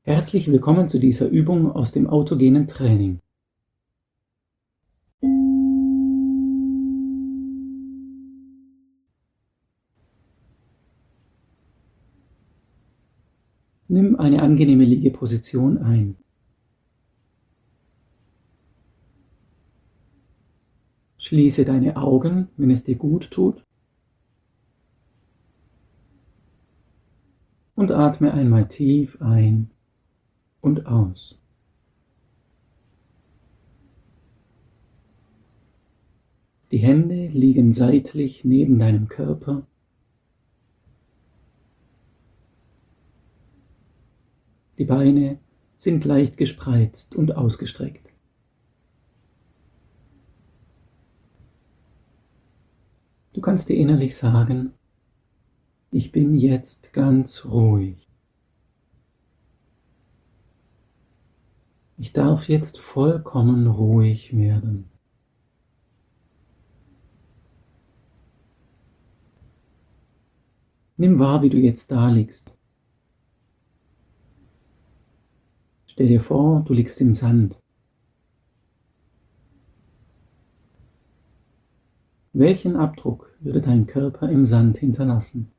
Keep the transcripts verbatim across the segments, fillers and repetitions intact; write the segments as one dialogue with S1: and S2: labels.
S1: Herzlich willkommen zu dieser Übung aus dem autogenen Training. Nimm eine angenehme Liegeposition ein. Schließe deine Augen, wenn es dir gut tut, und atme einmal tief ein und aus. Die Hände liegen seitlich neben deinem Körper. Die Beine sind leicht gespreizt und ausgestreckt. Du kannst dir innerlich sagen: Ich bin jetzt ganz ruhig. Ich darf jetzt vollkommen ruhig werden. Nimm wahr, wie du jetzt da liegst. Stell dir vor, du liegst im Sand. Welchen Abdruck würde dein Körper im Sand hinterlassen?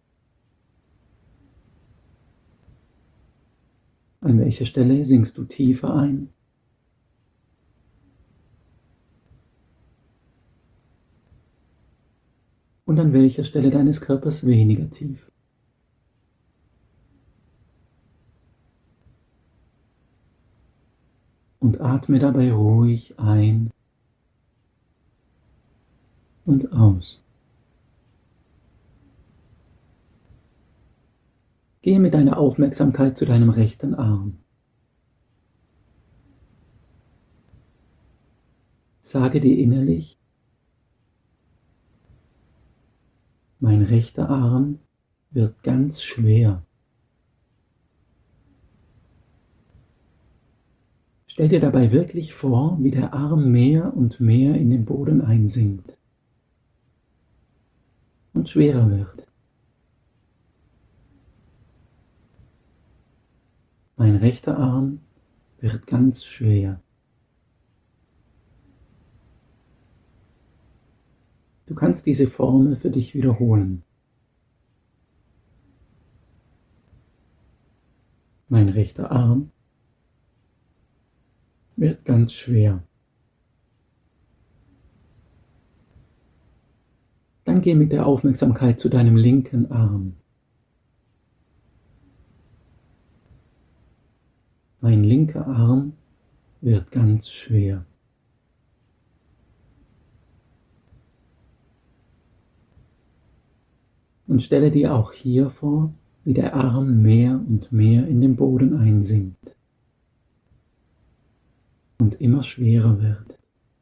S1: An welcher Stelle sinkst du tiefer ein? Und an welcher Stelle deines Körpers weniger tief? Und atme dabei ruhig ein und aus. Gehe mit deiner Aufmerksamkeit zu deinem rechten Arm. Sage dir innerlich: Mein rechter Arm wird ganz schwer. Stell dir dabei wirklich vor, wie der Arm mehr und mehr in den Boden einsinkt und schwerer wird. Mein rechter Arm wird ganz schwer. Du kannst diese Formel für dich wiederholen. Mein rechter Arm wird ganz schwer. Dann geh mit der Aufmerksamkeit zu deinem linken Arm. Mein linker Arm wird ganz schwer. Und stelle dir auch hier vor, wie der Arm mehr und mehr in den Boden einsinkt und immer schwerer wird.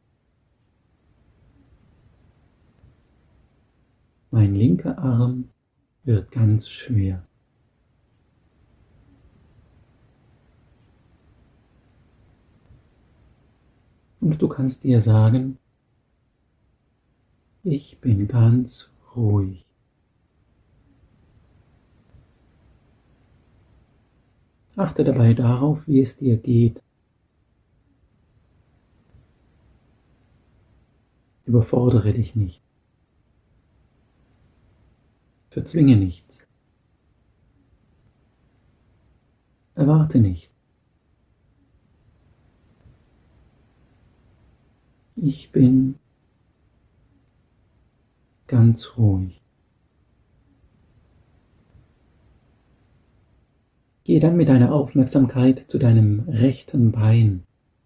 S1: Mein linker Arm wird ganz schwer. Und du kannst dir sagen: Ich bin ganz ruhig. Achte dabei darauf, wie es dir geht. Überfordere dich nicht. Verzwinge nichts. Erwarte nicht. Ich bin ganz ruhig. Geh dann mit deiner Aufmerksamkeit zu deinem rechten Bein.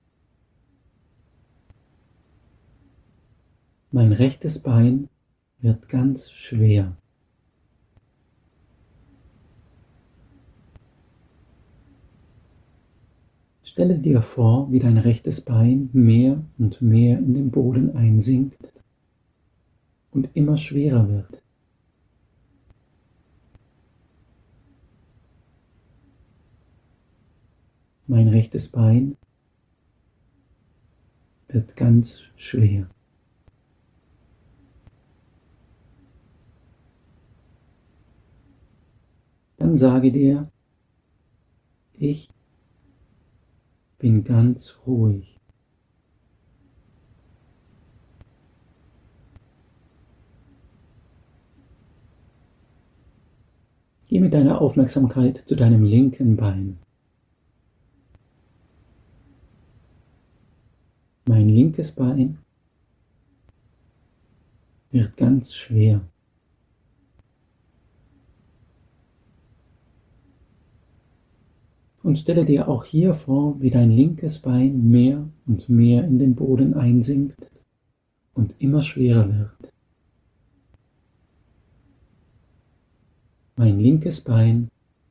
S1: Mein rechtes Bein wird ganz schwer. Stelle dir vor, wie dein rechtes Bein mehr und mehr in den Boden einsinkt und immer schwerer wird. Mein rechtes Bein wird ganz schwer. Dann sage dir: Ich bin ganz ruhig. Geh mit deiner Aufmerksamkeit zu deinem linken Bein. Mein linkes Bein wird ganz schwer. Und stelle dir auch hier vor, wie dein linkes Bein mehr und mehr in den Boden einsinkt und immer schwerer wird. Mein linkes Bein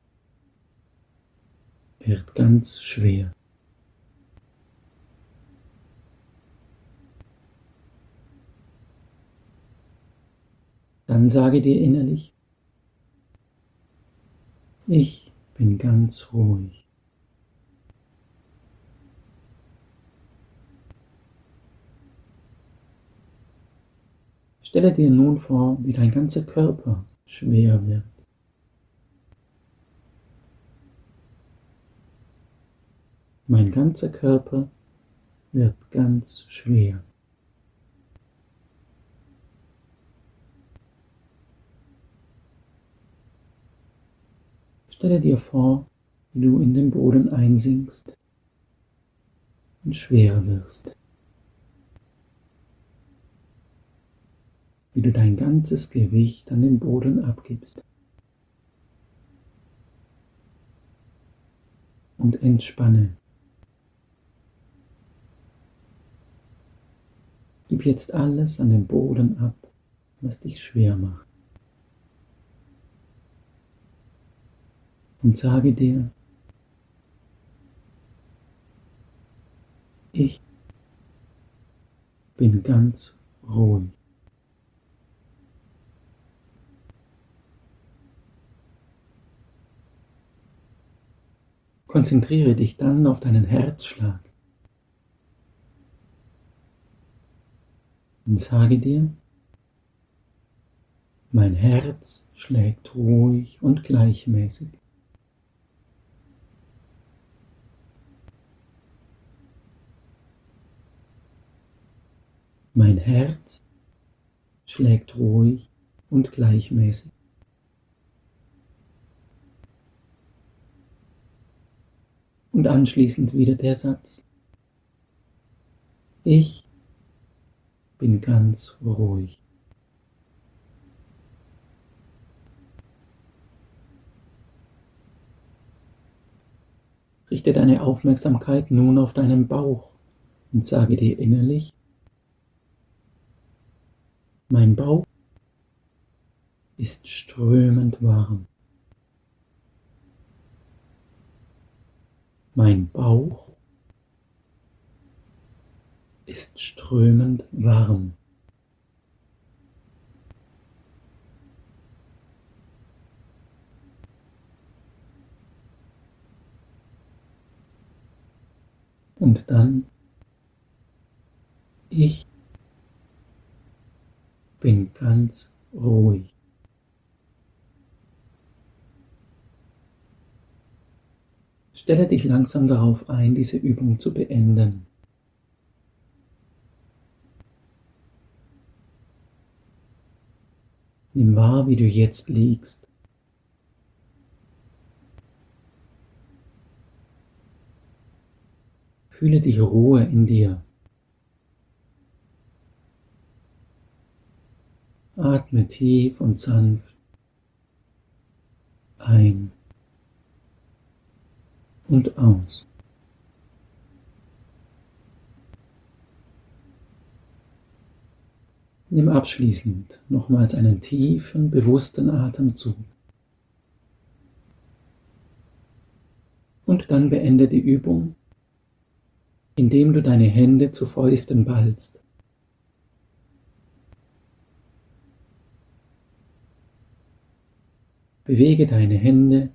S1: wird ganz schwer. Dann sage dir innerlich, ich bin ganz ruhig. Stelle dir nun vor, wie dein ganzer Körper schwer wird. Mein ganzer Körper wird ganz schwer. Stelle dir vor, wie du in den Boden einsinkst und schwerer wirst. Wie du dein ganzes Gewicht an den Boden abgibst. Und entspanne. Gib jetzt alles an den Boden ab, was dich schwer macht. Und sage dir, ich bin ganz ruhig. Konzentriere dich dann auf deinen Herzschlag und sage dir, mein Herz schlägt ruhig und gleichmäßig. Mein Herz schlägt ruhig und gleichmäßig. Und anschließend wieder der Satz, ich bin ganz ruhig. Richte deine Aufmerksamkeit nun auf deinen Bauch und sage dir innerlich, mein Bauch ist strömend warm. Mein Bauch ist strömend warm. Und dann, ich bin ganz ruhig. Stelle dich langsam darauf ein, diese Übung zu beenden. Nimm wahr, wie du jetzt liegst. Fühle die Ruhe in dir. Atme tief und sanft ein und aus. Nimm abschließend nochmals einen tiefen, bewussten Atemzug. Und dann beende die Übung, indem du deine Hände zu Fäusten ballst. Bewege deine Hände,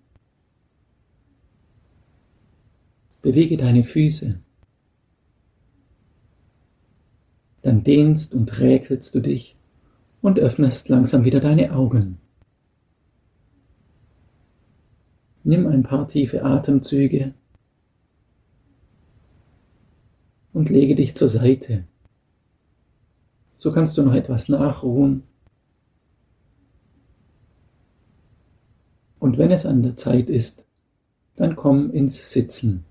S1: bewege deine Füße. Dann dehnst und räkelst du dich und öffnest langsam wieder deine Augen. Nimm ein paar tiefe Atemzüge und lege dich zur Seite. So kannst du noch etwas nachruhen. Und wenn es an der Zeit ist, dann komm ins Sitzen.